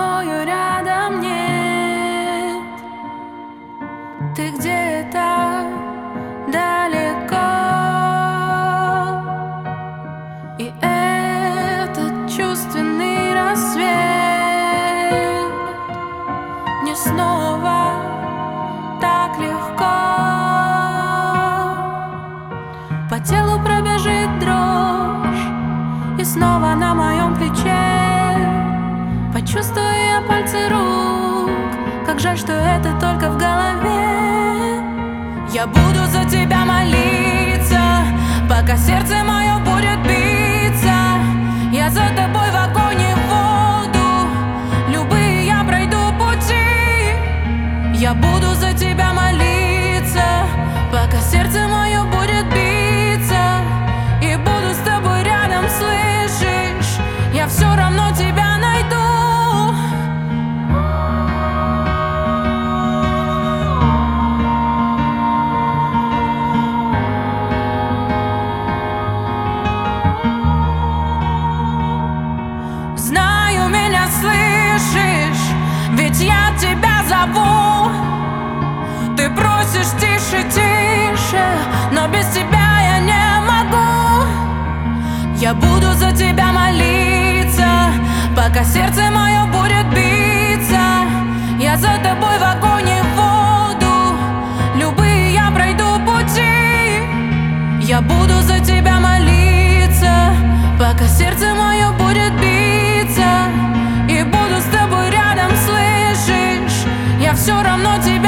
тобою рядом нет. Ты где-то далеко, и этот чувственный рассвет мне снова так легко. По телу пробежит дрожь, и снова на моем плече почувствую я пальцы рук. Как жаль, что это только в голове. Я буду за тебя молиться, пока сердце мое будет биться. Я за тобой в огонь и в воду, любые я пройду пути. Я буду за тебя молиться, пока сердце мое будет биться. И буду с тобой рядом, слышишь? Я все равно тебя найду. Знаю, меня слышишь, ведь я тебя зову. Ты просишь тише, тише, но без тебя я не могу. Я буду за тебя молиться, пока сердце мое будет биться. Я за тобой в огонь и в воду, любые я пройду пути. Я буду за тебя молиться, пока сердце мое будет биться. И буду с тобой рядом, слышишь? Я все равно тебя